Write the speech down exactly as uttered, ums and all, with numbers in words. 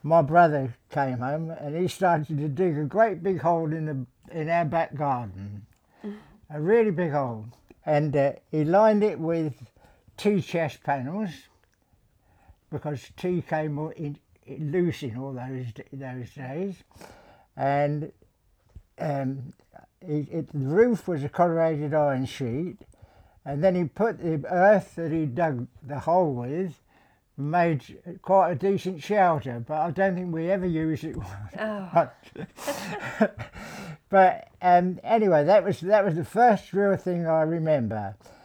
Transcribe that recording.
my brother came home and he started to dig a great big hole in the in our back garden, a really big hole, and uh, he lined it with tea chest panels because tea came in, in loose in all those those days, and um, it, it, the roof was a corrugated iron sheet, and then he put the earth that he dug the hole with, made quite a decent shelter, but I don't think we ever used it. Oh. But um, anyway, that was that was the first real thing I remember.